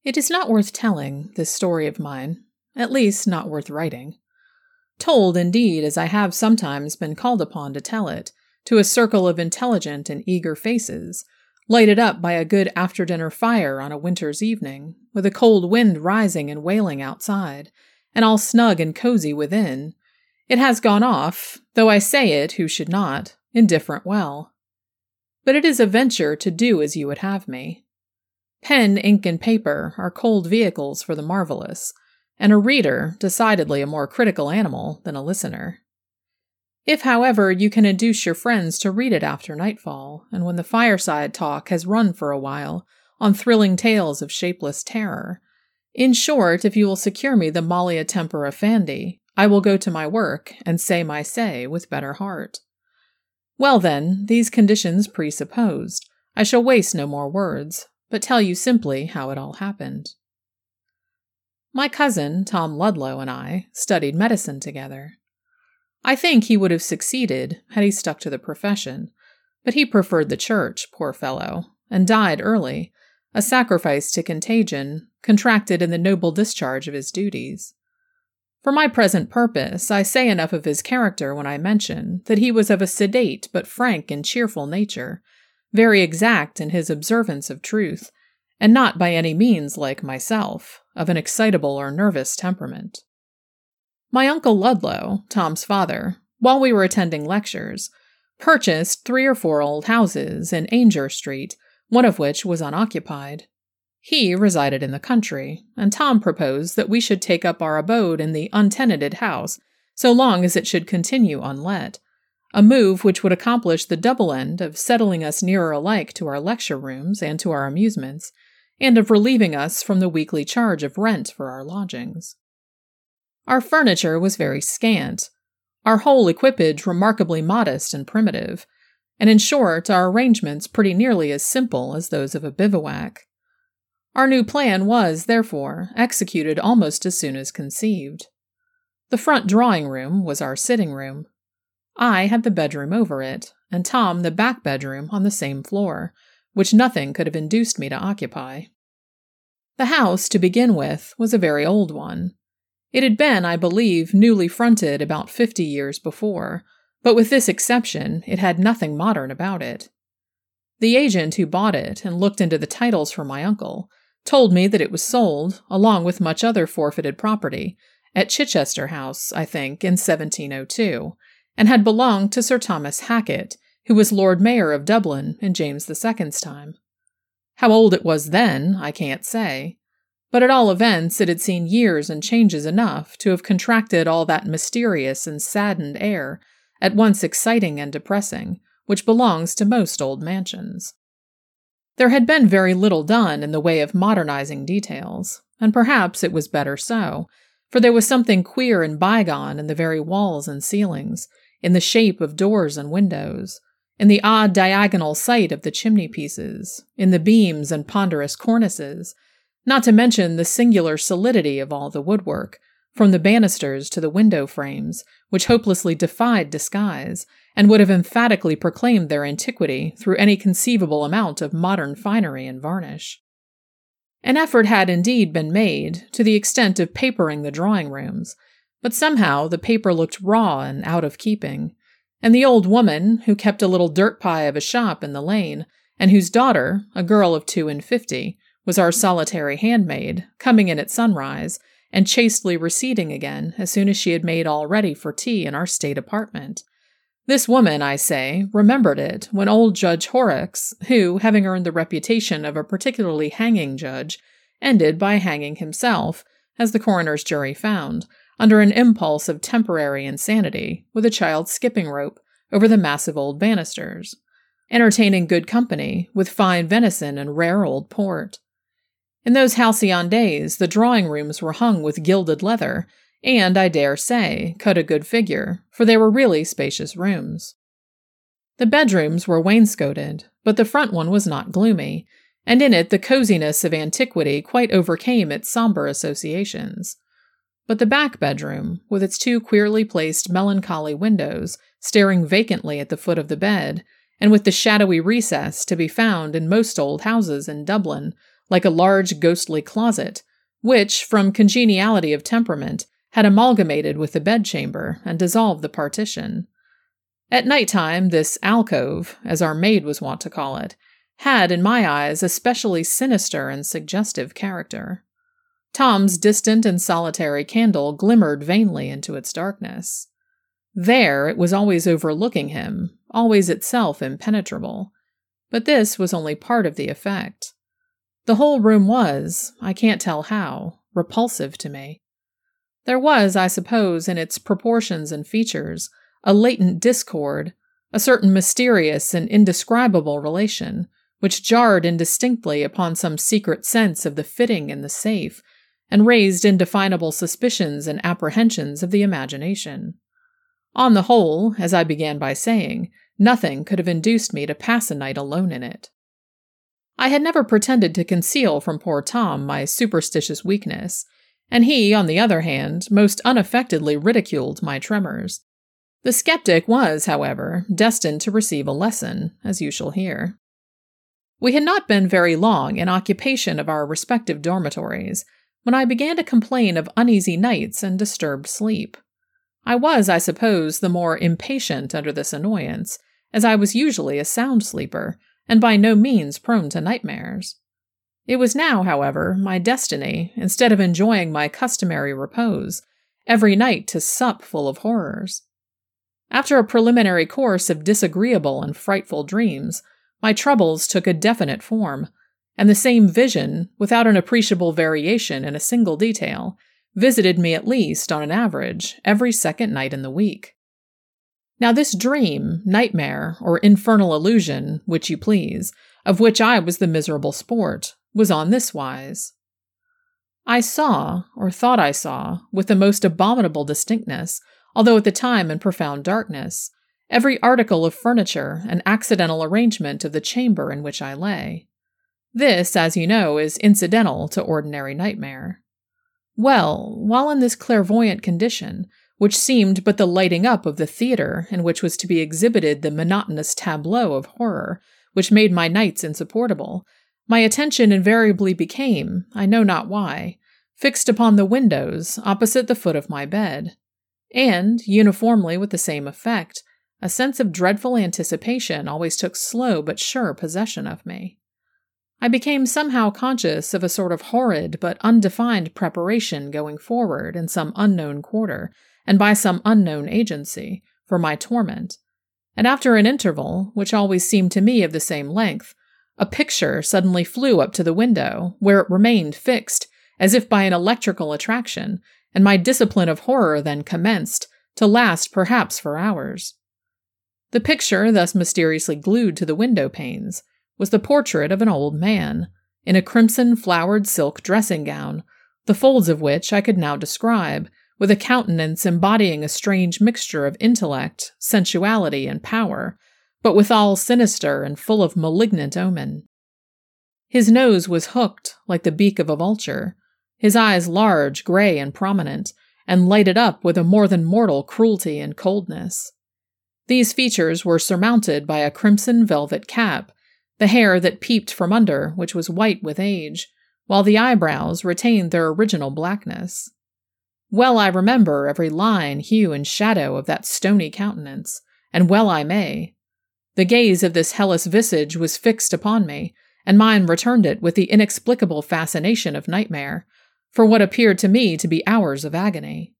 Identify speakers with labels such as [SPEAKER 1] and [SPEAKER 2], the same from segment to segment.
[SPEAKER 1] It is not worth telling, this story of mine, at least not worth writing. Told, indeed, as I have sometimes been called upon to tell it, to a circle of intelligent and eager faces, lighted up by a good after-dinner fire on a winter's evening, with a cold wind rising and wailing outside, and all snug and cozy within, it has gone off, though I say it who should not, indifferent well. But it is a venture to do as you would have me. Pen, ink, and paper are cold vehicles for the marvelous, and a reader decidedly a more critical animal than a listener. If, however, you can induce your friends to read it after nightfall, and when the fireside talk has run for a while on thrilling tales of shapeless terror, in short, if you will secure me the Mollia Tempora Fandi, I will go to my work and say my say with better heart. Well then, these conditions presupposed, I shall waste no more words, but tell you simply how it all happened. My cousin, Tom Ludlow, and I studied medicine together. I think he would have succeeded had he stuck to the profession, but he preferred the church, poor fellow, and died early, a sacrifice to contagion, contracted in the noble discharge of his duties. For my present purpose, I say enough of his character when I mention that he was of a sedate but frank and cheerful nature, very exact in his observance of truth, and not by any means like myself, of an excitable or nervous temperament. My Uncle Ludlow, Tom's father, while we were attending lectures, purchased 3 or 4 old houses in Ainger Street, one of which was unoccupied. He resided in the country, and Tom proposed that we should take up our abode in the untenanted house so long as it should continue unlet, a move which would accomplish the double end of settling us nearer alike to our lecture rooms and to our amusements, and of relieving us from the weekly charge of rent for our lodgings. Our furniture was very scant, our whole equipage remarkably modest and primitive, and in short, our arrangements pretty nearly as simple as those of a bivouac. Our new plan was, therefore, executed almost as soon as conceived. The front drawing-room was our sitting-room. I had the bedroom over it, and Tom the back bedroom on the same floor, which nothing could have induced me to occupy. The house, to begin with, was a very old one. It had been, I believe, newly fronted about 50 years before, but with this exception, it had nothing modern about it. The agent who bought it and looked into the titles for my uncle told me that it was sold, along with much other forfeited property, at Chichester House, I think, in 1702, and had belonged to Sir Thomas Hackett, who was Lord Mayor of Dublin in James II's time. How old it was then, I can't say, but at all events it had seen years and changes enough to have contracted all that mysterious and saddened air, at once exciting and depressing, which belongs to most old mansions. There had been very little done in the way of modernizing details, and perhaps it was better so, for there was something queer and bygone in the very walls and ceilings, in the shape of doors and windows, in the odd diagonal site of the chimney-pieces, in the beams and ponderous cornices, not to mention the singular solidity of all the woodwork, from the banisters to the window frames, which hopelessly defied disguise, and would have emphatically proclaimed their antiquity through any conceivable amount of modern finery and varnish. An effort had indeed been made, to the extent of papering the drawing-rooms, but somehow the paper looked raw and out of keeping, and the old woman, who kept a little dirt-pie of a shop in the lane, and whose daughter, a girl of 52, was our solitary handmaid, coming in at sunrise, and chastely receding again as soon as she had made all ready for tea in our state apartment. This woman, I say, remembered it when old Judge Horrocks, who, having earned the reputation of a particularly hanging judge, ended by hanging himself, as the coroner's jury found, under an impulse of temporary insanity, with a child's skipping rope over the massive old banisters, entertaining good company with fine venison and rare old port. In those halcyon days, the drawing-rooms were hung with gilded leather, and, I dare say, cut a good figure, for they were really spacious rooms. The bedrooms were wainscoted, but the front one was not gloomy, and in it the coziness of antiquity quite overcame its somber associations. But the back bedroom, with its 2 queerly placed melancholy windows staring vacantly at the foot of the bed, and with the shadowy recess to be found in most old houses in Dublin, like a large ghostly closet, which, from congeniality of temperament, had amalgamated with the bedchamber and dissolved the partition. At night-time, this alcove, as our maid was wont to call it, had, in my eyes, a specially sinister and suggestive character. Tom's distant and solitary candle glimmered vainly into its darkness. There it was always overlooking him, always itself impenetrable. But this was only part of the effect. The whole room was, I can't tell how, repulsive to me. There was, I suppose, in its proportions and features, a latent discord, a certain mysterious and indescribable relation, which jarred indistinctly upon some secret sense of the fitting and the safe, and raised indefinable suspicions and apprehensions of the imagination. On the whole, as I began by saying, nothing could have induced me to pass a night alone in it. I had never pretended to conceal from poor Tom my superstitious weakness, and he, on the other hand, most unaffectedly ridiculed my tremors. The skeptic was, however, destined to receive a lesson, as you shall hear. We had not been very long in occupation of our respective dormitories when I began to complain of uneasy nights and disturbed sleep. I was, I suppose, the more impatient under this annoyance, as I was usually a sound sleeper, and by no means prone to nightmares. It was now, however, my destiny, instead of enjoying my customary repose, every night to sup full of horrors. After a preliminary course of disagreeable and frightful dreams, my troubles took a definite form, and the same vision, without an appreciable variation in a single detail, visited me at least, on an average, every second night in the week. Now this dream, nightmare, or infernal illusion, which you please, of which I was the miserable sport, was on this wise. I saw, or thought I saw, with the most abominable distinctness, although at the time in profound darkness, every article of furniture and accidental arrangement of the chamber in which I lay. This, as you know, is incidental to ordinary nightmare. Well, while in this clairvoyant condition, which seemed but the lighting up of the theater in which was to be exhibited the monotonous tableau of horror, which made my nights insupportable, my attention invariably became, I know not why, fixed upon the windows opposite the foot of my bed, and, uniformly with the same effect, a sense of dreadful anticipation always took slow but sure possession of me. I became somehow conscious of a sort of horrid but undefined preparation going forward in some unknown quarter, and by some unknown agency, for my torment, and after an interval, which always seemed to me of the same length, a picture suddenly flew up to the window, where it remained fixed, as if by an electrical attraction, and my discipline of horror then commenced, to last perhaps for hours. The picture, thus mysteriously glued to the window panes, was the portrait of an old man, in a crimson flowered silk dressing gown, the folds of which I could now describe, with a countenance embodying a strange mixture of intellect, sensuality, and power, but withal sinister and full of malignant omen. His nose was hooked, like the beak of a vulture, his eyes large, grey, and prominent, and lighted up with a more than mortal cruelty and coldness. These features were surmounted by a crimson velvet cap, the hair that peeped from under, which was white with age, while the eyebrows retained their original blackness. Well I remember every line, hue, and shadow of that stony countenance, and well I may. The gaze of this hellish visage was fixed upon me, and mine returned it with the inexplicable fascination of nightmare, for what appeared to me to be hours of agony.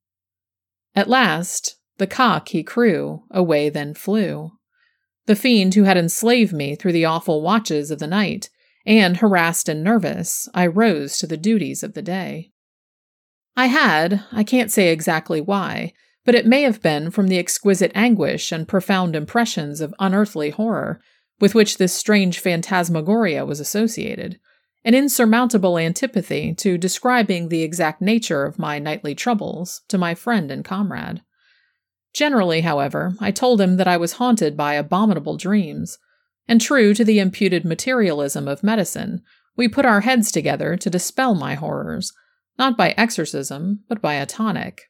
[SPEAKER 1] At last, the cock he crew, away then flew. The fiend who had enslaved me through the awful watches of the night, and, harassed and nervous, I rose to the duties of the day. I had, I can't say exactly why, but it may have been from the exquisite anguish and profound impressions of unearthly horror with which this strange phantasmagoria was associated, an insurmountable antipathy to describing the exact nature of my nightly troubles to my friend and comrade. Generally, however, I told him that I was haunted by abominable dreams, and true to the imputed materialism of medicine, we put our heads together to dispel my horrors, not by exorcism, but by a tonic.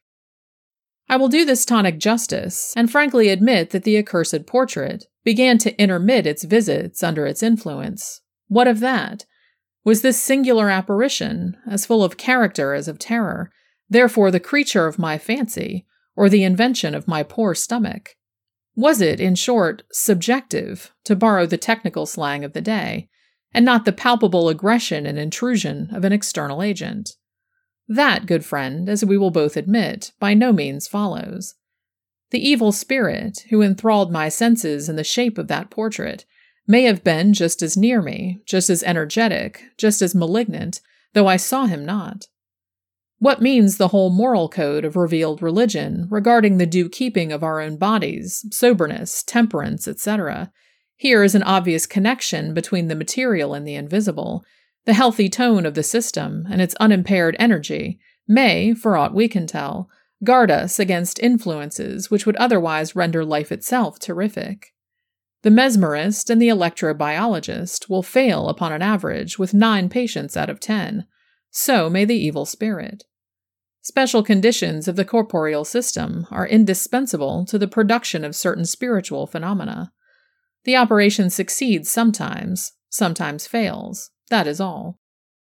[SPEAKER 1] I will do this tonic justice, and frankly admit that the accursed portrait began to intermit its visits under its influence. What of that? Was this singular apparition, as full of character as of terror, therefore the creature of my fancy, or the invention of my poor stomach? Was it, in short, subjective, to borrow the technical slang of the day, and not the palpable aggression and intrusion of an external agent? That, good friend, as we will both admit, by no means follows. The evil spirit, who enthralled my senses in the shape of that portrait, may have been just as near me, just as energetic, just as malignant, though I saw him not. What means the whole moral code of revealed religion regarding the due keeping of our own bodies, soberness, temperance, etc.? Here is an obvious connection between the material and the invisible. The healthy tone of the system and its unimpaired energy may, for aught we can tell, guard us against influences which would otherwise render life itself terrific. The mesmerist and the electrobiologist will fail upon an average with 9 patients out of 10. So may the evil spirit. Special conditions of the corporeal system are indispensable to the production of certain spiritual phenomena. The operation succeeds sometimes fails. That is all.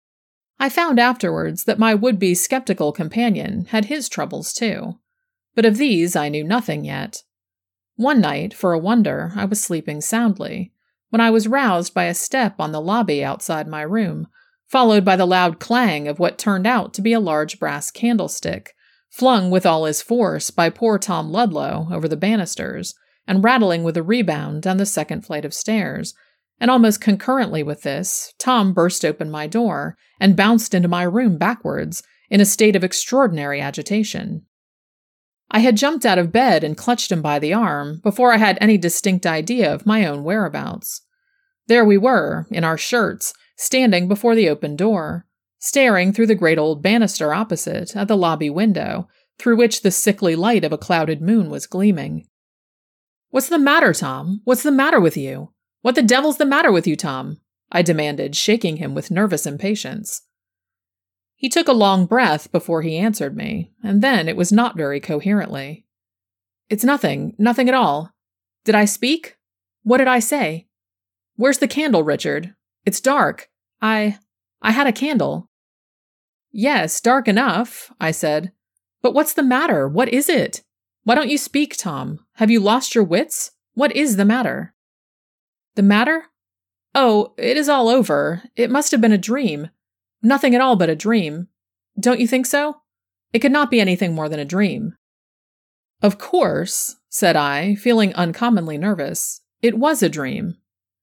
[SPEAKER 1] I found afterwards that my would-be skeptical companion had his troubles too, but of these I knew nothing yet. One night, for a wonder, I was sleeping soundly, when I was roused by a step on the lobby outside my room, followed by the loud clang of what turned out to be a large brass candlestick, flung with all his force by poor Tom Ludlow over the banisters, and rattling with a rebound down the second flight of stairs. And almost concurrently with this, Tom burst open my door and bounced into my room backwards, in a state of extraordinary agitation. I had jumped out of bed and clutched him by the arm before I had any distinct idea of my own whereabouts. There we were, in our shirts, standing before the open door, staring through the great old banister opposite at the lobby window, through which the sickly light of a clouded moon was gleaming. "What's the matter, Tom? What's the matter with you? What the devil's the matter with you, Tom?" I demanded, shaking him with nervous impatience. He took a long breath before he answered me, and then it was not very coherently. "It's nothing at all. Did I speak? What did I say? Where's the candle, Richard? It's dark. I had a candle." "Yes, dark enough," I said. "But what's the matter? What is it? Why don't you speak, Tom? Have you lost your wits? What is the matter?" "The matter? Oh, it is all over. It must have been a dream. Nothing at all but a dream. Don't you think so? It could not be anything more than a dream." "Of course," said I, feeling uncommonly nervous, "it was a dream."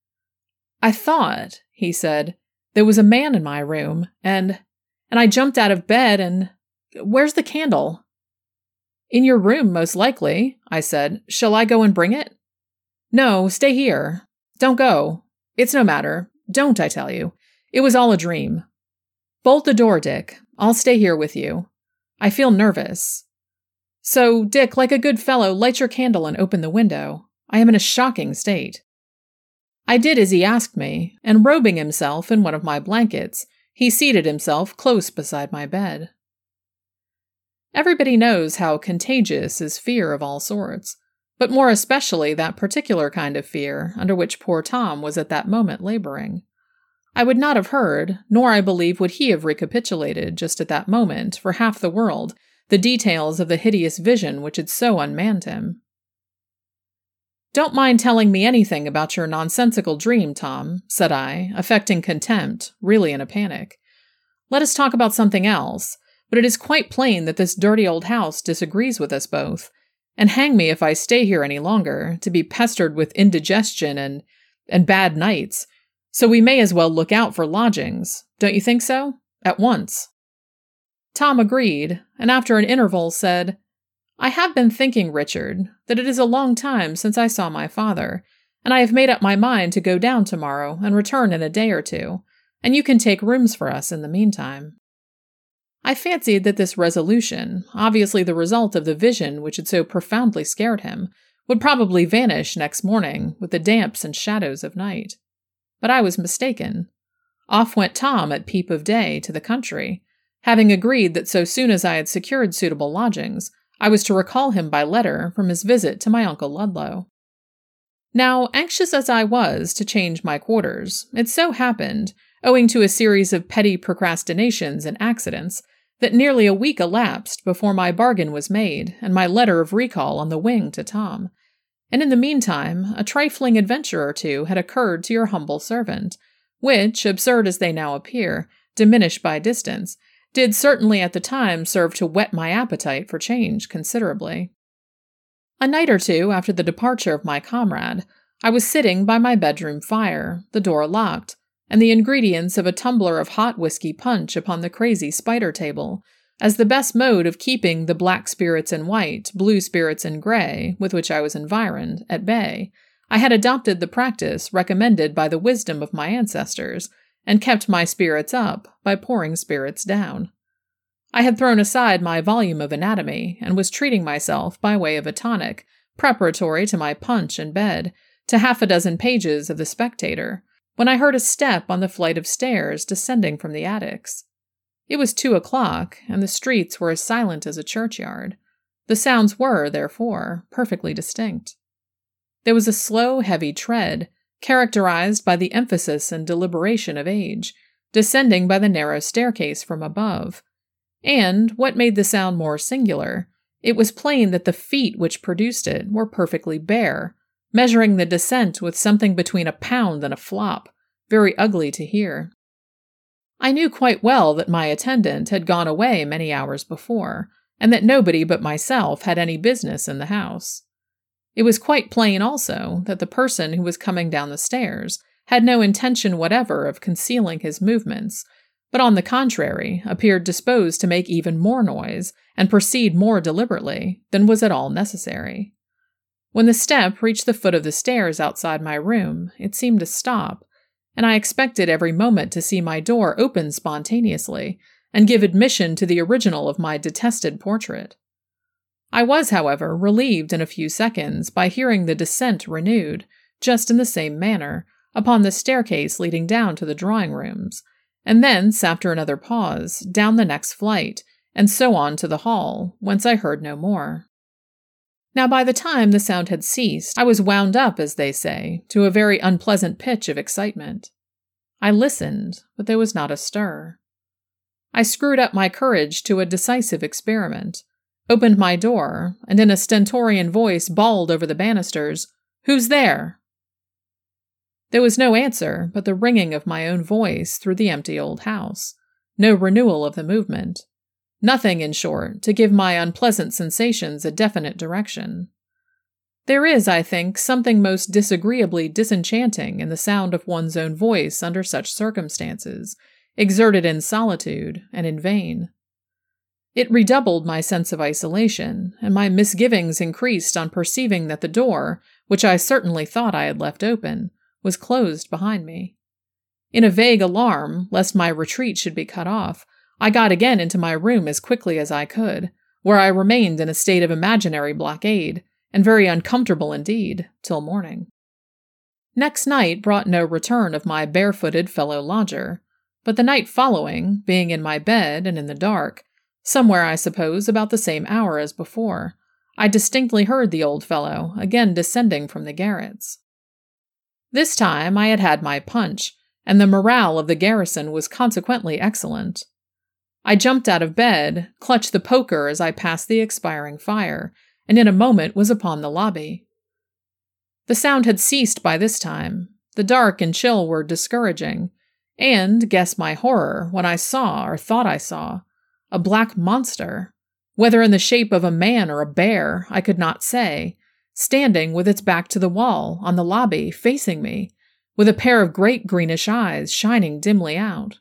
[SPEAKER 1] "I thought," he said, "there was a man in my room, and I jumped out of bed and... Where's the candle?" "In your room, most likely," I said. "Shall I go and bring it?" "No, stay here. Don't go. It's no matter. Don't, I tell you. It was all a dream. Bolt the door, Dick. I'll stay here with you. I feel nervous. So, Dick, like a good fellow, light your candle and open the window. I am in a shocking state." I did as he asked me, and robing himself in one of my blankets, he seated himself close beside my bed. Everybody knows how contagious is fear of all sorts, but more especially that particular kind of fear under which poor Tom was at that moment laboring. I would not have heard, nor I believe would he have recapitulated just at that moment, for half the world, the details of the hideous vision which had so unmanned him. "Don't mind telling me anything about your nonsensical dream, Tom," said I, affecting contempt, really in a panic. "Let us talk about something else, but it is quite plain that this dirty old house disagrees with us both, and hang me if I stay here any longer, to be pestered with indigestion and bad nights, so we may as well look out for lodgings. Don't you think so? At once." Tom agreed, and after an interval said, "I have been thinking, Richard, that it is a long time since I saw my father, and I have made up my mind to go down tomorrow and return in a day or two, and you can take rooms for us in the meantime." I fancied that this resolution, obviously the result of the vision which had so profoundly scared him, would probably vanish next morning with the damps and shadows of night. But I was mistaken. Off went Tom at peep of day to the country, having agreed that so soon as I had secured suitable lodgings, I was to recall him by letter from his visit to my Uncle Ludlow. Now, anxious as I was to change my quarters, it so happened, owing to a series of petty procrastinations and accidents, that nearly a week elapsed before my bargain was made and my letter of recall on the wing to Tom. And in the meantime, a trifling adventure or two had occurred to your humble servant, which, absurd as they now appear, diminished by distance, did certainly at the time serve to whet my appetite for change considerably. A night or two after the departure of my comrade, I was sitting by my bedroom fire, the door locked, and the ingredients of a tumbler of hot whiskey punch upon the crazy spider table, as the best mode of keeping the black spirits and white, blue spirits and gray, with which I was environed, at bay. I had adopted the practice recommended by the wisdom of my ancestors, and kept my spirits up by pouring spirits down. I had thrown aside my volume of anatomy, and was treating myself by way of a tonic, preparatory to my punch and bed, to 6 pages of The Spectator, when I heard a step on the flight of stairs descending from the attics. It was 2:00, and the streets were as silent as a churchyard. The sounds were, therefore, perfectly distinct. There was a slow, heavy tread, characterized by the emphasis and deliberation of age, descending by the narrow staircase from above. And, what made the sound more singular, it was plain that the feet which produced it were perfectly bare, measuring the descent with something between a pound and a flop, very ugly to hear. I knew quite well that my attendant had gone away many hours before, and that nobody but myself had any business in the house. It was quite plain also that the person who was coming down the stairs had no intention whatever of concealing his movements, but on the contrary appeared disposed to make even more noise and proceed more deliberately than was at all necessary. When the step reached the foot of the stairs outside my room, it seemed to stop, and I expected every moment to see my door open spontaneously and give admission to the original of my detested portrait. I was, however, relieved in a few seconds by hearing the descent renewed, just in the same manner, upon the staircase leading down to the drawing-rooms, and thence, after another pause, down the next flight, and so on to the hall, whence I heard no more. Now by the time the sound had ceased, I was wound up, as they say, to a very unpleasant pitch of excitement. I listened, but there was not a stir. I screwed up my courage to a decisive experiment, opened my door, and in a stentorian voice bawled over the banisters, "Who's there?" There was no answer but the ringing of my own voice through the empty old house, no renewal of the movement. Nothing, in short, to give my unpleasant sensations a definite direction. There is, I think, something most disagreeably disenchanting in the sound of one's own voice under such circumstances, exerted in solitude and in vain. It redoubled my sense of isolation, and my misgivings increased on perceiving that the door, which I certainly thought I had left open, was closed behind me. In a vague alarm, lest my retreat should be cut off, I got again into my room as quickly as I could, where I remained in a state of imaginary blockade, and very uncomfortable indeed, till morning. Next night brought no return of my barefooted fellow-lodger, but the night following, being in my bed and in the dark, somewhere, I suppose, about the same hour as before, I distinctly heard the old fellow again descending from the garrets. This time I had had my punch, and the morale of the garrison was consequently excellent. I jumped out of bed, clutched the poker as I passed the expiring fire, and in a moment was upon the lobby. The sound had ceased by this time. The dark and chill were discouraging, and, guess my horror, when I saw, or thought I saw, a black monster, whether in the shape of a man or a bear, I could not say, standing with its back to the wall, on the lobby, facing me, with a pair of great greenish eyes shining dimly out.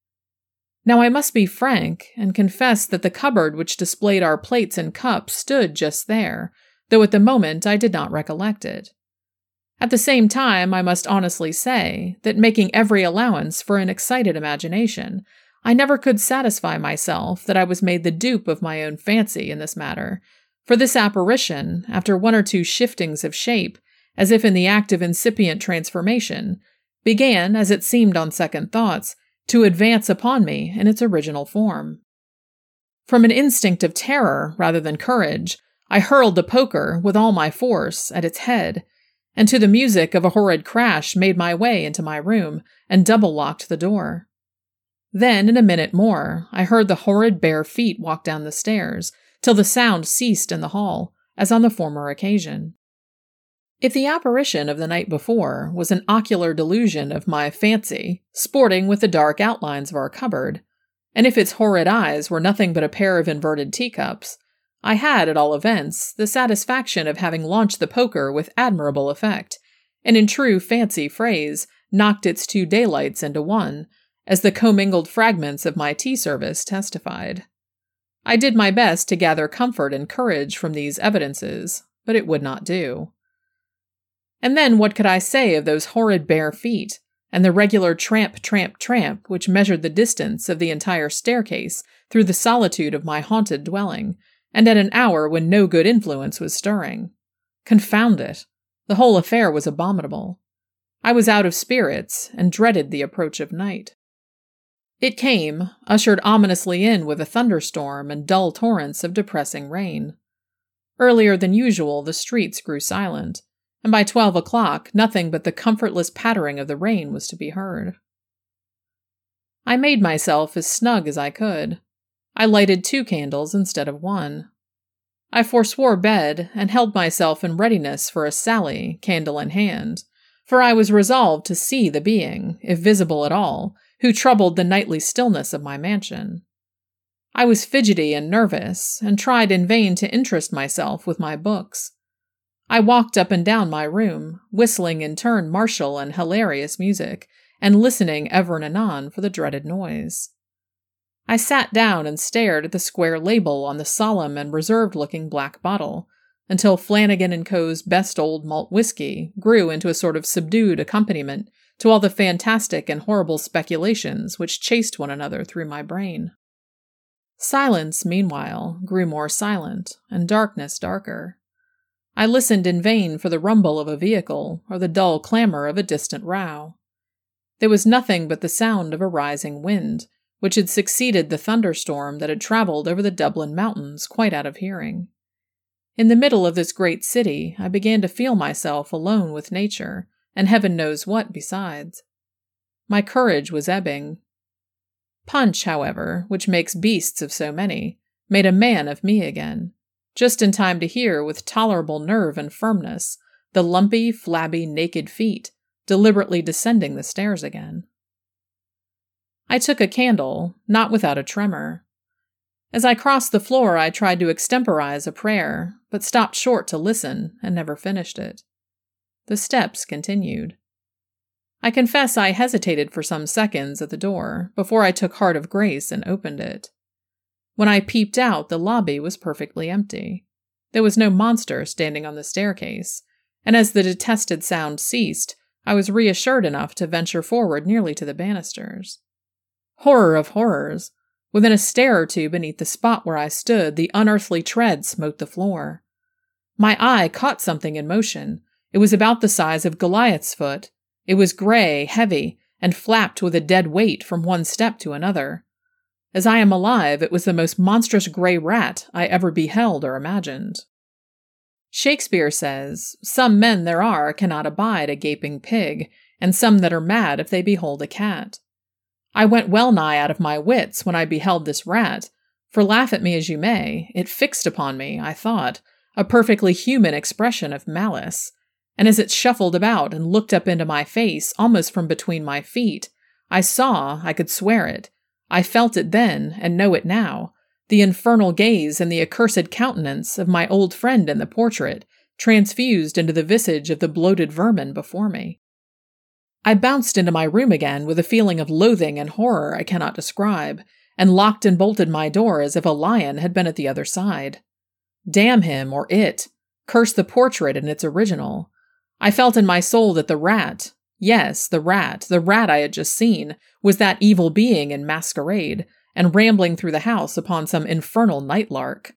[SPEAKER 1] Now I must be frank, and confess that the cupboard which displayed our plates and cups stood just there, though at the moment I did not recollect it. At the same time, I must honestly say that, making every allowance for an excited imagination, I never could satisfy myself that I was made the dupe of my own fancy in this matter, for this apparition, after one or two shiftings of shape, as if in the act of incipient transformation, began, as it seemed on second thoughts, to advance upon me in its original form. From an instinct of terror rather than courage, I hurled the poker with all my force at its head, and to the music of a horrid crash made my way into my room and double-locked the door. Then, in a minute more, I heard the horrid bare feet walk down the stairs, till the sound ceased in the hall, as on the former occasion. If the apparition of the night before was an ocular delusion of my fancy, sporting with the dark outlines of our cupboard, and if its horrid eyes were nothing but a pair of inverted teacups, I had, at all events, the satisfaction of having launched the poker with admirable effect, and in true fancy phrase, knocked its 2 daylights into one, as the commingled fragments of my tea service testified. I did my best to gather comfort and courage from these evidences, but it would not do. And then what could I say of those horrid bare feet, and the regular tramp, tramp, tramp which measured the distance of the entire staircase through the solitude of my haunted dwelling, and at an hour when no good influence was stirring? Confound it! The whole affair was abominable. I was out of spirits, and dreaded the approach of night. It came, ushered ominously in with a thunderstorm and dull torrents of depressing rain. Earlier than usual, the streets grew silent, and by 12 o'clock nothing but the comfortless pattering of the rain was to be heard. I made myself as snug as I could. I lighted 2 candles instead of 1. I forswore bed, and held myself in readiness for a sally, candle in hand, for I was resolved to see the being, if visible at all, who troubled the nightly stillness of my mansion. I was fidgety and nervous, and tried in vain to interest myself with my books. I walked up and down my room, whistling in turn martial and hilarious music, and listening ever and anon for the dreaded noise. I sat down and stared at the square label on the solemn and reserved-looking black bottle, until Flanagan & Co.'s best old malt whiskey grew into a sort of subdued accompaniment to all the fantastic and horrible speculations which chased one another through my brain. Silence, meanwhile, grew more silent, and darkness darker. I listened in vain for the rumble of a vehicle or the dull clamor of a distant row. There was nothing but the sound of a rising wind, which had succeeded the thunderstorm that had traveled over the Dublin mountains quite out of hearing. In the middle of this great city, I began to feel myself alone with nature, and heaven knows what besides. My courage was ebbing. Punch, however, which makes beasts of so many, made a man of me again, just in time to hear with tolerable nerve and firmness the lumpy, flabby, naked feet deliberately descending the stairs again. I took a candle, not without a tremor. As I crossed the floor, I tried to extemporize a prayer, but stopped short to listen and never finished it. The steps continued. I confess I hesitated for some seconds at the door before I took heart of grace and opened it. When I peeped out, the lobby was perfectly empty. There was no monster standing on the staircase, and as the detested sound ceased, I was reassured enough to venture forward nearly to the banisters. Horror of horrors! Within a stair or two beneath the spot where I stood, the unearthly tread smote the floor. My eye caught something in motion. It was about the size of Goliath's foot. It was gray, heavy, and flapped with a dead weight from one step to another. As I am alive, it was the most monstrous gray rat I ever beheld or imagined. Shakespeare says, "Some men there are cannot abide a gaping pig, and some that are mad if they behold a cat." I went well nigh out of my wits when I beheld this rat, for laugh at me as you may, it fixed upon me, I thought, a perfectly human expression of malice, and as it shuffled about and looked up into my face almost from between my feet, I saw, I could swear it, I felt it then, and know it now, the infernal gaze and the accursed countenance of my old friend in the portrait, transfused into the visage of the bloated vermin before me. I bounced into my room again with a feeling of loathing and horror I cannot describe, and locked and bolted my door as if a lion had been at the other side. Damn him, or it! Curse the portrait and its original! I felt in my soul that the rat, yes, the rat I had just seen, was that evil being in masquerade, and rambling through the house upon some infernal night lark.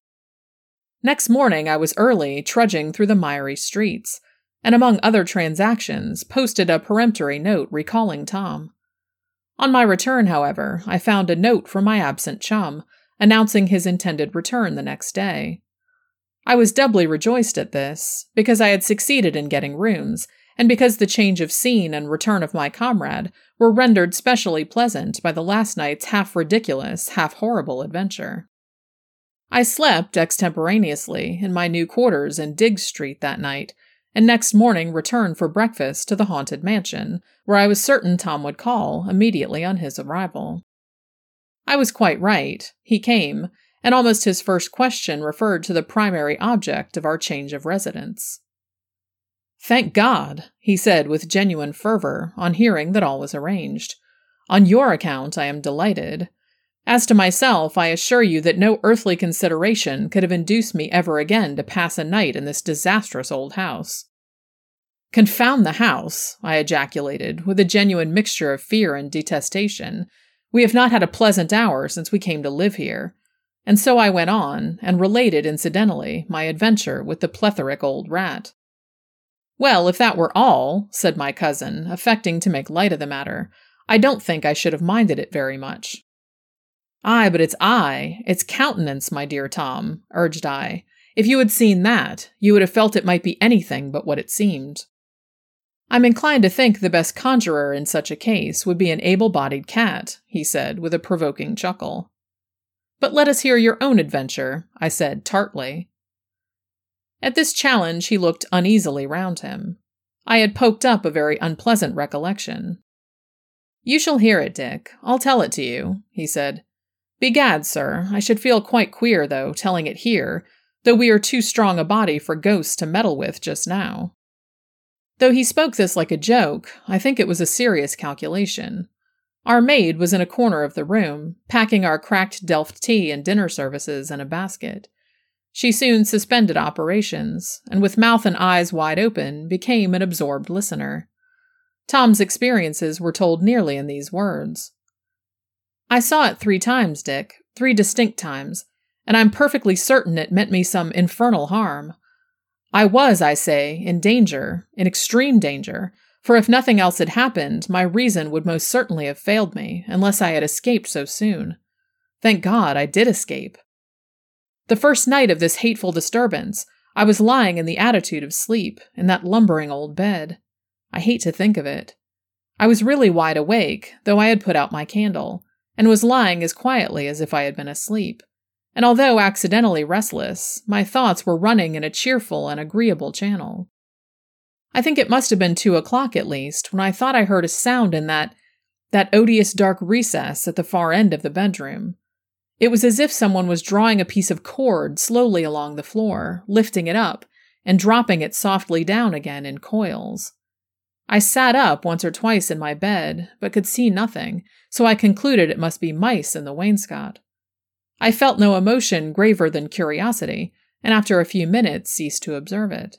[SPEAKER 1] Next morning I was early, trudging through the miry streets, and among other transactions posted a peremptory note recalling Tom. On my return, however, I found a note from my absent chum, announcing his intended return the next day. I was doubly rejoiced at this, because I had succeeded in getting rooms, and because the change of scene and return of my comrade were rendered specially pleasant by the last night's half-ridiculous, half-horrible adventure. I slept extemporaneously in my new quarters in Diggs Street that night, and next morning returned for breakfast to the haunted mansion, where I was certain Tom would call immediately on his arrival. I was quite right. He came, and almost his first question referred to the primary object of our change of residence. "Thank God," he said with genuine fervor on hearing that all was arranged. "On your account I am delighted. As to myself, I assure you that no earthly consideration could have induced me ever again to pass a night in this disastrous old house." "Confound the house!" I ejaculated, with a genuine mixture of fear and detestation. "We have not had a pleasant hour since we came to live here." And so I went on, and related incidentally my adventure with the plethoric old rat. "Well, if that were all," said my cousin, affecting to make light of the matter, "I don't think I should have minded it very much." "Aye, but its countenance, my dear Tom," urged I. "If you had seen that, you would have felt it might be anything but what it seemed." "I'm inclined to think the best conjurer in such a case would be an able-bodied cat," he said, with a provoking chuckle. "But let us hear your own adventure," I said tartly. At this challenge he looked uneasily round him. I had poked up a very unpleasant recollection. "You shall hear it, Dick. I'll tell it to you," he said. "Begad, sir, I should feel quite queer, though, telling it here, though we are too strong a body for ghosts to meddle with just now." Though he spoke this like a joke, I think it was a serious calculation. Our maid was in a corner of the room, packing our cracked Delft tea and dinner services in a basket. She soon suspended operations, and with mouth and eyes wide open, became an absorbed listener. Tom's experiences were told nearly in these words. "I saw it 3 times, Dick, 3 distinct times, and I'm perfectly certain it meant me some infernal harm. I was, I say, in danger, in extreme danger, for if nothing else had happened, my reason would most certainly have failed me, unless I had escaped so soon. Thank God, I did escape. The first night of this hateful disturbance, I was lying in the attitude of sleep, in that lumbering old bed. I hate to think of it. I was really wide awake, though I had put out my candle, and was lying as quietly as if I had been asleep. And although accidentally restless, my thoughts were running in a cheerful and agreeable channel. I think it must have been 2 o'clock at least, when I thought I heard a sound in that odious dark recess at the far end of the bedroom. It was as if someone was drawing a piece of cord slowly along the floor, lifting it up, and dropping it softly down again in coils. I sat up once or twice in my bed, but could see nothing, so I concluded it must be mice in the wainscot. I felt no emotion graver than curiosity, and after a few minutes ceased to observe it.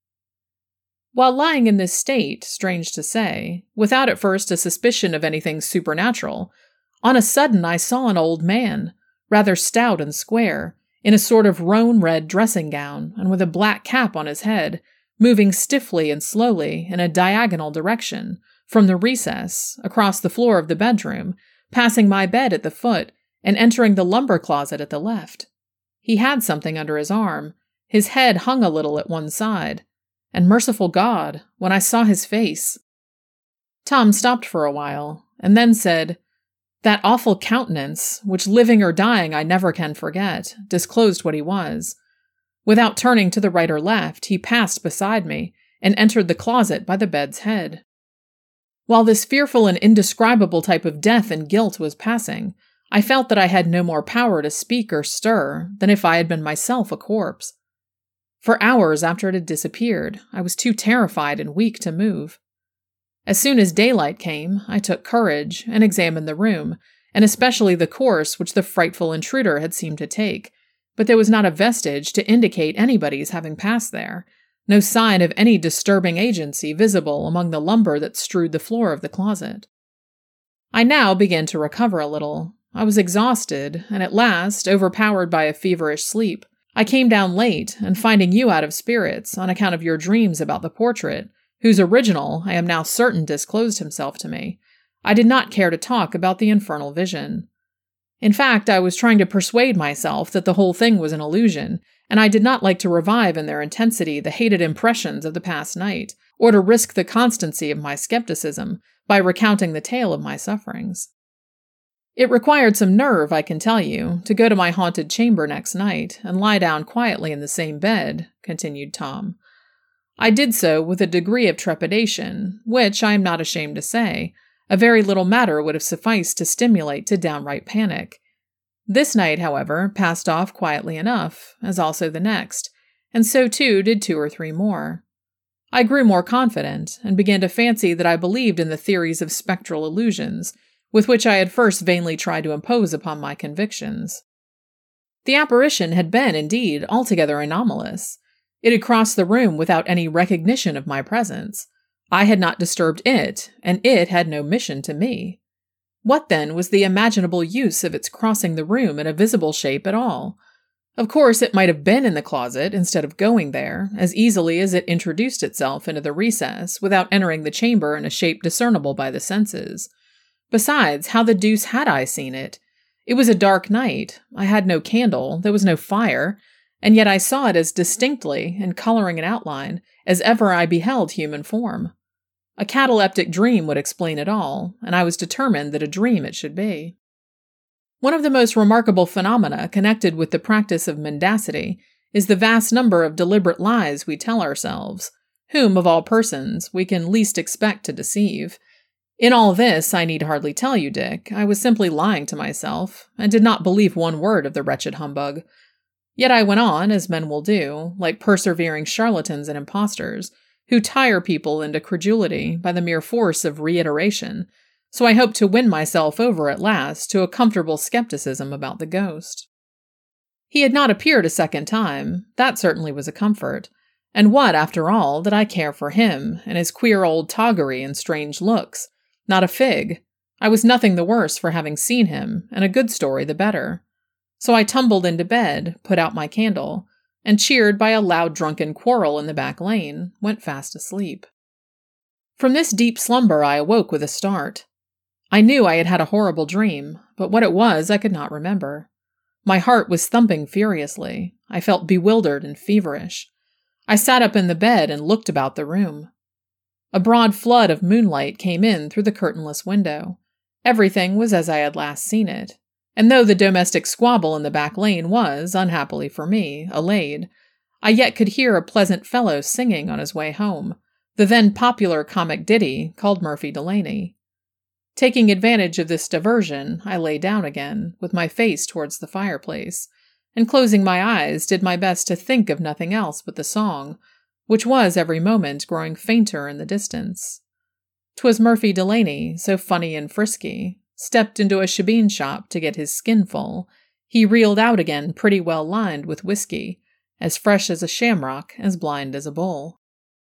[SPEAKER 1] While lying in this state, strange to say, without at first a suspicion of anything supernatural, on a sudden I saw an old man, rather stout and square, in a sort of roan-red dressing gown and with a black cap on his head, moving stiffly and slowly in a diagonal direction, from the recess, across the floor of the bedroom, passing my bed at the foot, and entering the lumber closet at the left. He had something under his arm, his head hung a little at one side, and merciful God, when I saw his face. Tom stopped for a while, and then said, "That awful countenance, which living or dying I never can forget, disclosed what he was. Without turning to the right or left, he passed beside me, and entered the closet by the bed's head. While this fearful and indescribable type of death and guilt was passing, I felt that I had no more power to speak or stir than if I had been myself a corpse. For hours after it had disappeared, I was too terrified and weak to move. As soon as daylight came, I took courage and examined the room, and especially the course which the frightful intruder had seemed to take, but there was not a vestige to indicate anybody's having passed there, no sign of any disturbing agency visible among the lumber that strewed the floor of the closet. I now began to recover a little. I was exhausted, and at last, overpowered by a feverish sleep, I came down late, and finding you out of spirits on account of your dreams about the portrait, whose original I am now certain disclosed himself to me, I did not care to talk about the infernal vision. In fact, I was trying to persuade myself that the whole thing was an illusion, and I did not like to revive in their intensity the hated impressions of the past night, or to risk the constancy of my skepticism by recounting the tale of my sufferings. It required some nerve, I can tell you, to go to my haunted chamber next night and lie down quietly in the same bed, continued Tom. I did so with a degree of trepidation, which, I am not ashamed to say, a very little matter would have sufficed to stimulate to downright panic. This night, however, passed off quietly enough, as also the next, and so too did 2 or 3 more. I grew more confident, and began to fancy that I believed in the theories of spectral illusions, with which I had first vainly tried to impose upon my convictions. The apparition had been, indeed, altogether anomalous. It had crossed the room without any recognition of my presence. I had not disturbed it, and it had no mission to me. What, then, was the imaginable use of its crossing the room in a visible shape at all? Of course, it might have been in the closet instead of going there, as easily as it introduced itself into the recess without entering the chamber in a shape discernible by the senses. Besides, how the deuce had I seen it? It was a dark night. I had no candle, there was no fire, and yet I saw it as distinctly, in coloring and outline, as ever I beheld human form. A cataleptic dream would explain it all, and I was determined that a dream it should be. One of the most remarkable phenomena connected with the practice of mendacity is the vast number of deliberate lies we tell ourselves, whom, of all persons, we can least expect to deceive. In all this, I need hardly tell you, Dick, I was simply lying to myself, and did not believe one word of the wretched humbug. Yet I went on, as men will do, like persevering charlatans and impostors, who tire people into credulity by the mere force of reiteration, so I hoped to win myself over at last to a comfortable skepticism about the ghost. He had not appeared a second time, that certainly was a comfort, and what, after all, did I care for him, and his queer old toggery and strange looks? Not a fig. I was nothing the worse for having seen him, and a good story the better. So I tumbled into bed, put out my candle, and cheered by a loud drunken quarrel in the back lane, went fast asleep. From this deep slumber I awoke with a start. I knew I had had a horrible dream, but what it was I could not remember. My heart was thumping furiously. I felt bewildered and feverish. I sat up in the bed and looked about the room. A broad flood of moonlight came in through the curtainless window. Everything was as I had last seen it, and though the domestic squabble in the back lane was, unhappily for me, allayed, I yet could hear a pleasant fellow singing on his way home, the then popular comic ditty called Murphy Delaney. Taking advantage of this diversion, I lay down again, with my face towards the fireplace, and closing my eyes did my best to think of nothing else but the song, which was every moment growing fainter in the distance. 'Twas Murphy Delaney, so funny and frisky, stepped into a shebeen shop to get his skin full. He reeled out again pretty well lined with whiskey, as fresh as a shamrock, as blind as a bull.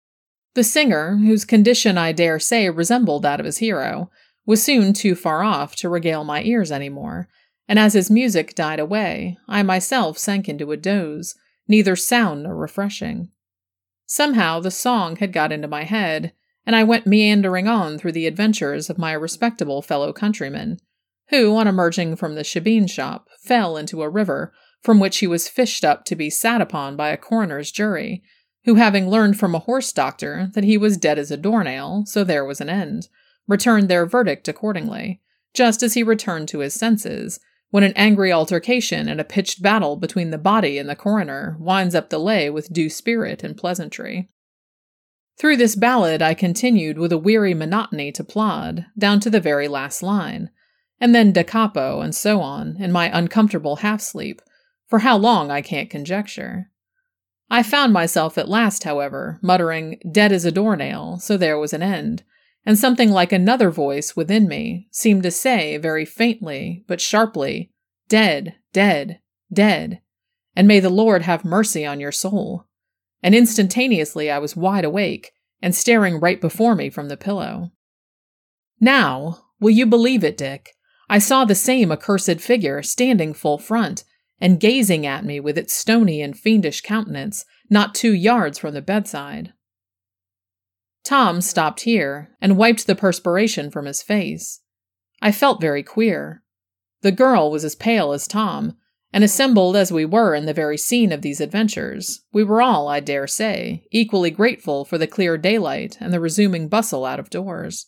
[SPEAKER 1] The singer, whose condition I dare say resembled that of his hero, was soon too far off to regale my ears any more, and as his music died away, I myself sank into a doze, neither sound nor refreshing. Somehow the song had got into my head, and I went meandering on through the adventures of my respectable fellow countryman, who, on emerging from the shebeen shop, fell into a river, from which he was fished up to be sat upon by a coroner's jury, who, having learned from a horse doctor that he was dead as a doornail, so there was an end, returned their verdict accordingly, just as he returned to his senses, when an angry altercation and a pitched battle between the body and the coroner winds up the lay with due spirit and pleasantry. Through this ballad I continued with a weary monotony to plod, down to the very last line, and then da capo and so on, in my uncomfortable half-sleep, for how long I can't conjecture. I found myself at last, however, muttering, "Dead as a doornail," so there was an end, and something like another voice within me seemed to say very faintly, but sharply, "Dead, dead, dead, and may the Lord have mercy on your soul." And instantaneously I was wide awake, and staring right before me from the pillow. Now, will you believe it, Dick? I saw the same accursed figure standing full front, and gazing at me with its stony and fiendish countenance, not 2 yards from the bedside. Tom stopped here, and wiped the perspiration from his face. I felt very queer. The girl was as pale as Tom, And assembled as we were in the very scene of these adventures, we were all, I dare say, equally grateful for the clear daylight and the resuming bustle out of doors.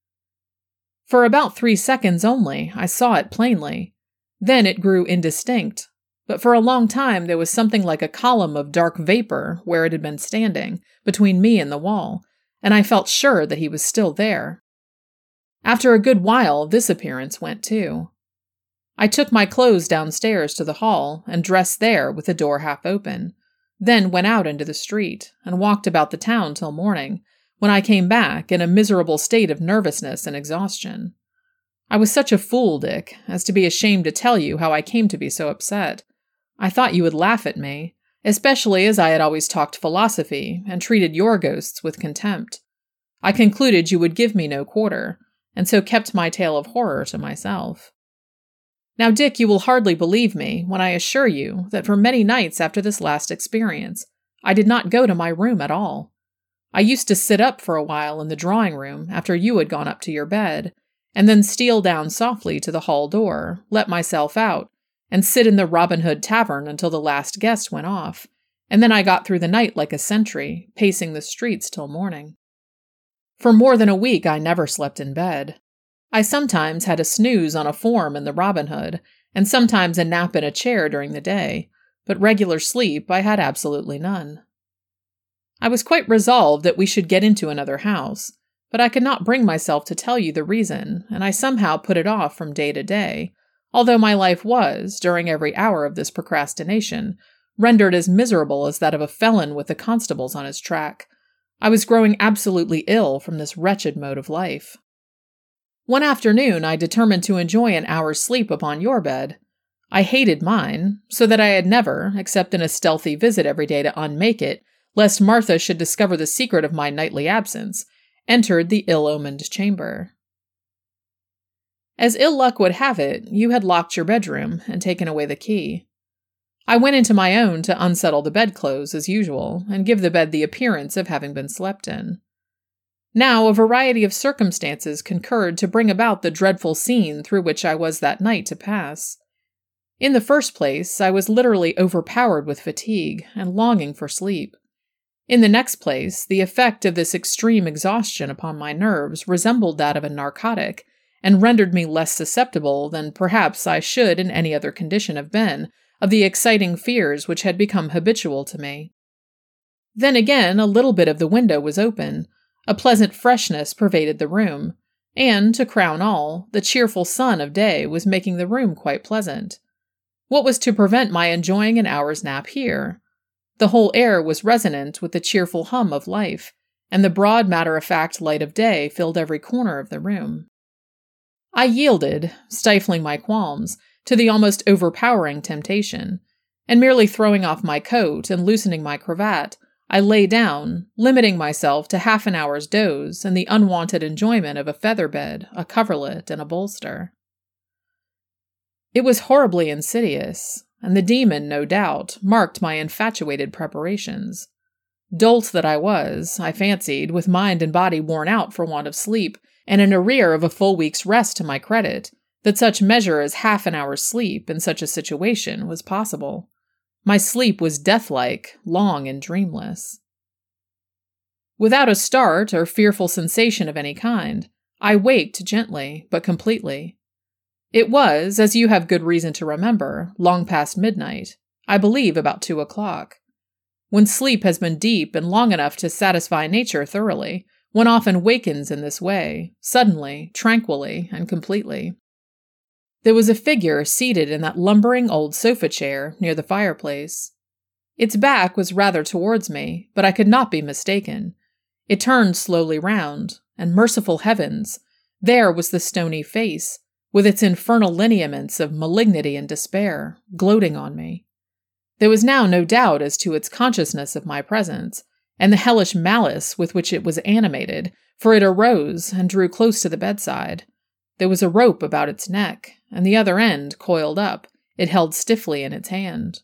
[SPEAKER 1] For about 3 seconds only, I saw it plainly. Then it grew indistinct, but for a long time there was something like a column of dark vapor where it had been standing, between me and the wall, and I felt sure that he was still there. After a good while, this appearance went too. I took my clothes downstairs to the hall and dressed there with the door half open, then went out into the street and walked about the town till morning, when I came back in a miserable state of nervousness and exhaustion. I was such a fool, Dick, as to be ashamed to tell you how I came to be so upset. I thought you would laugh at me, especially as I had always talked philosophy and treated your ghosts with contempt. I concluded you would give me no quarter, and so kept my tale of horror to myself. Now, Dick, you will hardly believe me when I assure you that for many nights after this last experience, I did not go to my room at all. I used to sit up for a while in the drawing room after you had gone up to your bed, and then steal down softly to the hall door, let myself out, and sit in the Robin Hood Tavern until the last guest went off, and then I got through the night like a sentry, pacing the streets till morning. For more than a week I never slept in bed. I sometimes had a snooze on a form in the Robin Hood, and sometimes a nap in a chair during the day, but regular sleep I had absolutely none. I was quite resolved that we should get into another house, but I could not bring myself to tell you the reason, and I somehow put it off from day to day, although my life was, during every hour of this procrastination, rendered as miserable as that of a felon with the constables on his track. I was growing absolutely ill from this wretched mode of life. One afternoon I determined to enjoy an hour's sleep upon your bed. I hated mine, so that I had never, except in a stealthy visit every day to unmake it, lest Martha should discover the secret of my nightly absence, entered the ill-omened chamber. As ill luck would have it, you had locked your bedroom and taken away the key. I went into my own to unsettle the bedclothes as usual, and give the bed the appearance of having been slept in. Now, a variety of circumstances concurred to bring about the dreadful scene through which I was that night to pass. In the first place, I was literally overpowered with fatigue and longing for sleep. In the next place, the effect of this extreme exhaustion upon my nerves resembled that of a narcotic, and rendered me less susceptible than perhaps I should in any other condition have been of the exciting fears which had become habitual to me. Then again, a little bit of the window was open. A pleasant freshness pervaded the room, and, to crown all, the cheerful sun of day was making the room quite pleasant. What was to prevent my enjoying an hour's nap here? The whole air was resonant with the cheerful hum of life, and the broad matter-of-fact light of day filled every corner of the room. I yielded, stifling my qualms, to the almost overpowering temptation, and merely throwing off my coat and loosening my cravat, I lay down, limiting myself to half an hour's doze and the unwonted enjoyment of a feather bed, a coverlet, and a bolster. It was horribly insidious, and the demon, no doubt, marked my infatuated preparations. Dolt that I was, I fancied, with mind and body worn out for want of sleep, and in arrear of a full week's rest to my credit, that such measure as half an hour's sleep in such a situation was possible. My sleep was death-like, long and dreamless. Without a start or fearful sensation of any kind, I waked gently, but completely. It was, as you have good reason to remember, long past midnight, I believe about 2 o'clock. When sleep has been deep and long enough to satisfy nature thoroughly, one often wakens in this way, suddenly, tranquilly, and completely. There was a figure seated in that lumbering old sofa chair near the fireplace. Its back was rather towards me, but I could not be mistaken. It turned slowly round, and merciful heavens, there was the stony face, with its infernal lineaments of malignity and despair, gloating on me. There was now no doubt as to its consciousness of my presence, and the hellish malice with which it was animated, for it arose and drew close to the bedside. There was a rope about its neck, and the other end, coiled up, it held stiffly in its hand.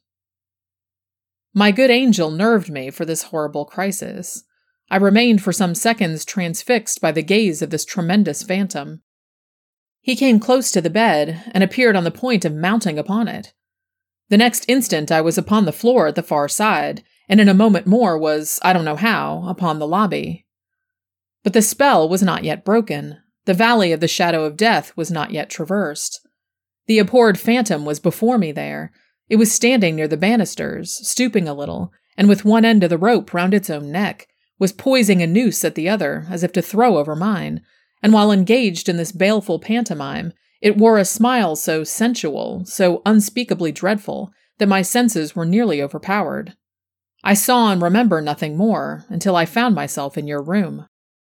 [SPEAKER 1] My good angel nerved me for this horrible crisis. I remained for some seconds transfixed by the gaze of this tremendous phantom. He came close to the bed, and appeared on the point of mounting upon it. The next instant I was upon the floor at the far side, and in a moment more was, I don't know how, upon the lobby. But the spell was not yet broken. The valley of the shadow of death was not yet traversed. The abhorred phantom was before me there. It was standing near the banisters, stooping a little, and with one end of the rope round its own neck, was poising a noose at the other, as if to throw over mine, and while engaged in this baleful pantomime, it wore a smile so sensual, so unspeakably dreadful, that my senses were nearly overpowered. I saw and remember nothing more, until I found myself in your room.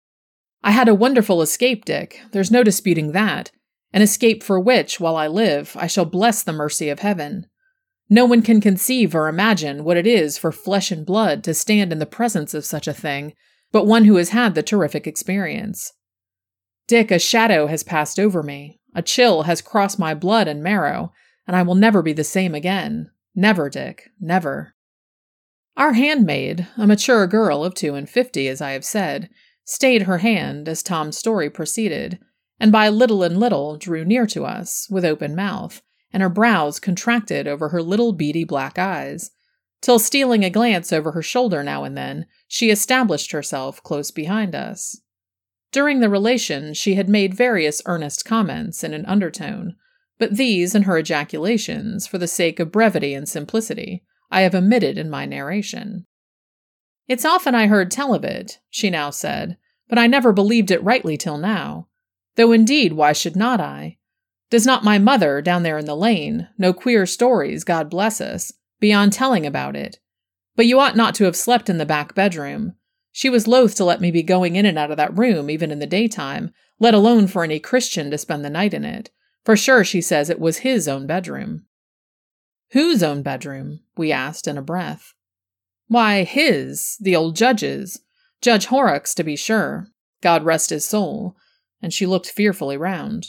[SPEAKER 1] I had a wonderful escape, Dick, there's no disputing that, an escape for which, while I live, I shall bless the mercy of heaven. No one can conceive or imagine what it is for flesh and blood to stand in the presence of such a thing, but one who has had the terrific experience. Dick, a shadow has passed over me, a chill has crossed my blood and marrow, and I will never be the same again. Never, Dick, never. Our handmaid, a mature girl of 52, as I have said, stayed her hand as Tom's story proceeded, and by little and little drew near to us, with open mouth, and her brows contracted over her little beady black eyes, till stealing a glance over her shoulder now and then, she established herself close behind us. During the relation she had made various earnest comments in an undertone, but these and her ejaculations, for the sake of brevity and simplicity, I have omitted in my narration. It's often I heard tell of it, she now said, but I never believed it rightly till now. Though indeed, why should not I? Does not my mother, down there in the lane, know queer stories, God bless us, beyond telling about it? But you ought not to have slept in the back bedroom. She was loath to let me be going in and out of that room even in the daytime, let alone for any Christian to spend the night in it. For sure, she says it was his own bedroom. Whose own bedroom? We asked in a breath. Why, his, the old judge's. Judge Horrocks, to be sure. God rest his soul. And she looked fearfully round.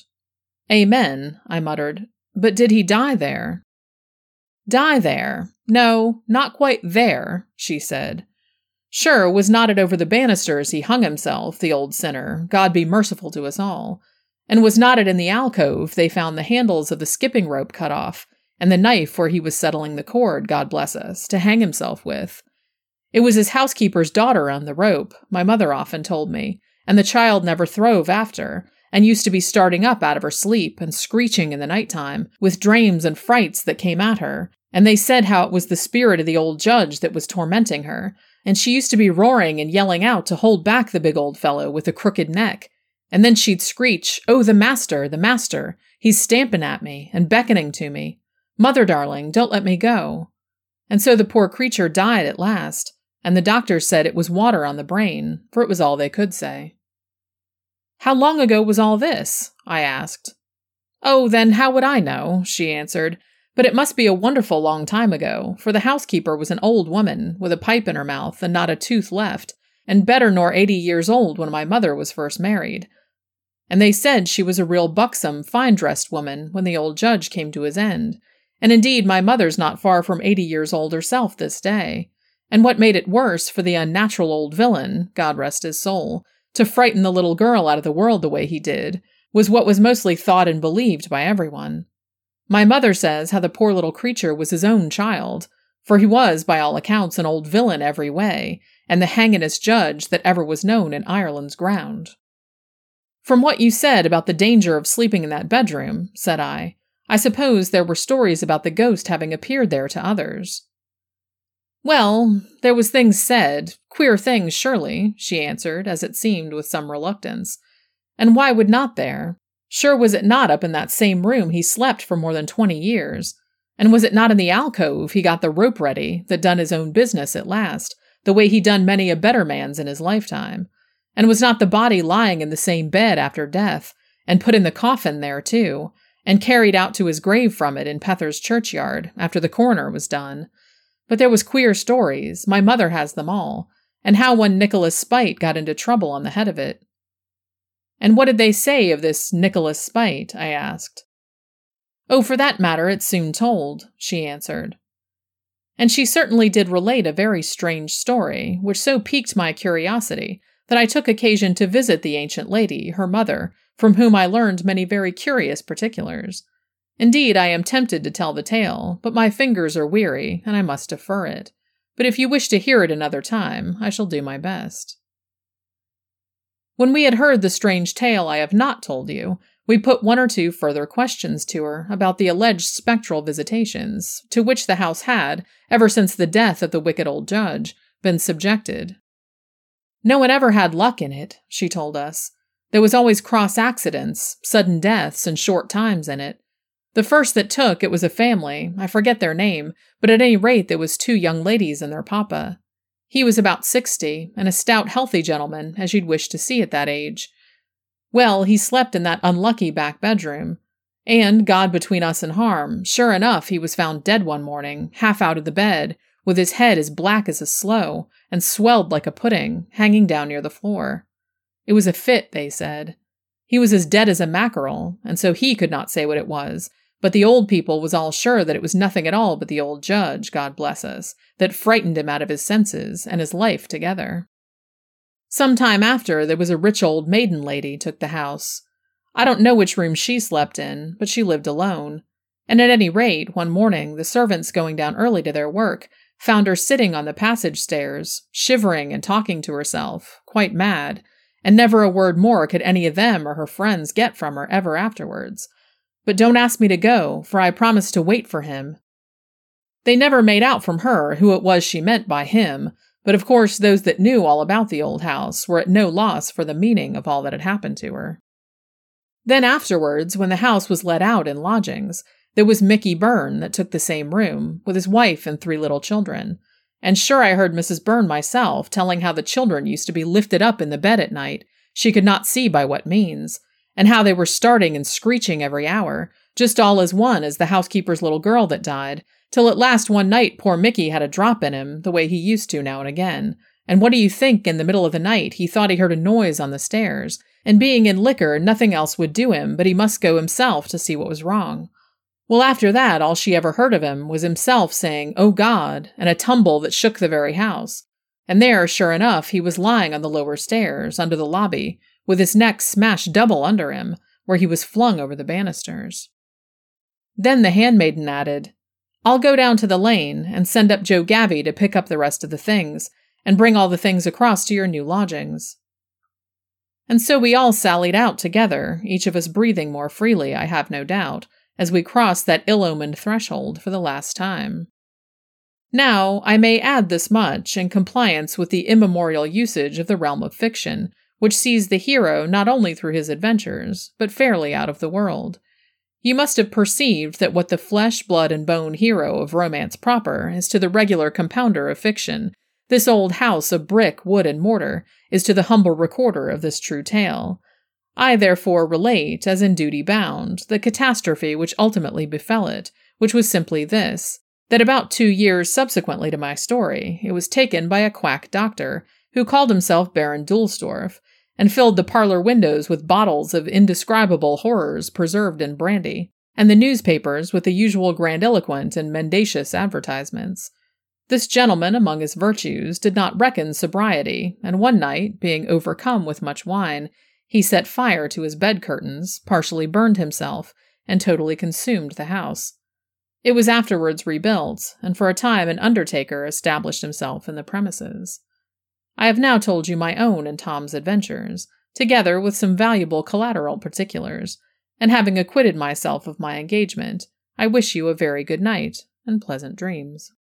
[SPEAKER 1] Amen, I muttered. But did he die there? Die there? No, not quite there, she said. Sure, was not it over the banisters he hung himself, the old sinner, God be merciful to us all. And was not it in the alcove they found the handles of the skipping rope cut off, and the knife where he was settling the cord, God bless us, to hang himself with? It was his housekeeper's daughter on the rope, my mother often told me, and the child never throve after, and used to be starting up out of her sleep and screeching in the night-time, with drames and frights that came at her, and they said how it was the spirit of the old judge that was tormenting her, and she used to be roaring and yelling out to hold back the big old fellow with the crooked neck, and then she'd screech, "Oh, the master, he's stamping at me and beckoning to me. Mother, darling, don't let me go." And so the poor creature died at last, and the doctors said it was water on the brain, for it was all they could say. How long ago was all this? I asked. Oh, then how would I know? She answered. But it must be a wonderful long time ago, for the housekeeper was an old woman, with a pipe in her mouth and not a tooth left, and better nor 80 years old when my mother was first married. And they said she was a real buxom, fine-dressed woman when the old judge came to his end, and indeed my mother's not far from 80 years old herself this day. And what made it worse for the unnatural old villain, God rest his soul, to frighten the little girl out of the world the way he did, was what was mostly thought and believed by everyone. My mother says how the poor little creature was his own child, for he was, by all accounts, an old villain every way, and the hangingest judge that ever was known in Ireland's ground. From what you said about the danger of sleeping in that bedroom, said I suppose there were stories about the ghost having appeared there to others. Well, there was things said, queer things surely, she answered, as it seemed with some reluctance. And why would not there? Sure was it not up in that same room he slept for more than 20 years? And was it not in the alcove he got the rope ready, that done his own business at last, the way he done many a better man's in his lifetime? And was not the body lying in the same bed after death, and put in the coffin there too, and carried out to his grave from it in Pether's churchyard, after the coroner was done? But there was queer stories, my mother has them all, and how one Nicholas Spite got into trouble on the head of it. And what did they say of this Nicholas Spite? I asked. Oh, for that matter, it's soon told, she answered. And she certainly did relate a very strange story, which so piqued my curiosity that I took occasion to visit the ancient lady, her mother, from whom I learned many very curious particulars. Indeed, I am tempted to tell the tale, but my fingers are weary, and I must defer it. But if you wish to hear it another time, I shall do my best. When we had heard the strange tale I have not told you, we put one or two further questions to her about the alleged spectral visitations, to which the house had, ever since the death of the wicked old judge, been subjected. No one ever had luck in it, she told us. There was always cross accidents, sudden deaths, and short times in it. The first that took it was a family, I forget their name, but at any rate there was 2 young ladies and their papa. He was about 60, and a stout, healthy gentleman, as you'd wish to see at that age. Well, he slept in that unlucky back bedroom. And, God between us and harm, sure enough he was found dead one morning, half out of the bed, with his head as black as a sloe, and swelled like a pudding, hanging down near the floor. It was a fit, they said. He was as dead as a mackerel, and so he could not say what it was, but the old people was all sure that it was nothing at all but the old judge, God bless us, that frightened him out of his senses and his life together. Some time after, there was a rich old maiden lady took the house. I don't know which room she slept in, but she lived alone. And at any rate, one morning, the servants going down early to their work found her sitting on the passage stairs, shivering and talking to herself, quite mad, and never a word more could any of them or her friends get from her ever afterwards. But don't ask me to go, for I promised to wait for him. They never made out from her who it was she meant by him, but of course those that knew all about the old house were at no loss for the meaning of all that had happened to her. Then afterwards, when the house was let out in lodgings, there was Mickey Byrne that took the same room, with his wife and 3 little children. And sure I heard Mrs. Byrne myself telling how the children used to be lifted up in the bed at night, she could not see by what means, and how they were starting and screeching every hour, just all as one as the housekeeper's little girl that died, till at last one night poor Mickey had a drop in him, the way he used to now and again. And what do you think, in the middle of the night, he thought he heard a noise on the stairs, and being in liquor, nothing else would do him, but he must go himself to see what was wrong. Well, after that, all she ever heard of him was himself saying, "Oh God," and a tumble that shook the very house. And there, sure enough, he was lying on the lower stairs, under the lobby, with his neck smashed double under him, where he was flung over the banisters. Then the handmaiden added, "I'll go down to the lane and send up Joe Gabby to pick up the rest of the things, and bring all the things across to your new lodgings." And so we all sallied out together, each of us breathing more freely, I have no doubt, as we crossed that ill-omened threshold for the last time. Now, I may add this much in compliance with the immemorial usage of the realm of fiction, which sees the hero not only through his adventures, but fairly out of the world. You must have perceived that what the flesh, blood, and bone hero of romance proper is to the regular compounder of fiction, this old house of brick, wood, and mortar is to the humble recorder of this true tale. I therefore relate, as in duty bound, the catastrophe which ultimately befell it, which was simply this, that about 2 years subsequently to my story, it was taken by a quack doctor, who called himself Baron Dulsdorf, and filled the parlor windows with bottles of indescribable horrors preserved in brandy, and the newspapers with the usual grandiloquent and mendacious advertisements. This gentleman, among his virtues, did not reckon sobriety, and one night, being overcome with much wine, he set fire to his bed curtains, partially burned himself, and totally consumed the house. It was afterwards rebuilt, and for a time an undertaker established himself in the premises. I have now told you my own and Tom's adventures, together with some valuable collateral particulars, and having acquitted myself of my engagement, I wish you a very good night and pleasant dreams.